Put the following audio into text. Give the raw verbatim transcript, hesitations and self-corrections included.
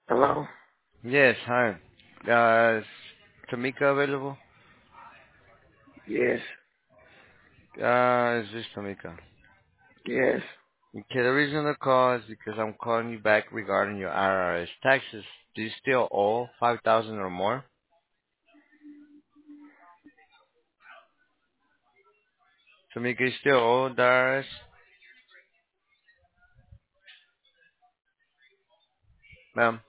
Hello? Yes, hi. Uh, is Tamika available? Yes. Uh, is this Tamika? Yes. Okay, the reason the call is because I'm calling you back regarding your I R S taxes. Do you still owe five thousand or more? Tamika, you still owe the I R S? Ma'am?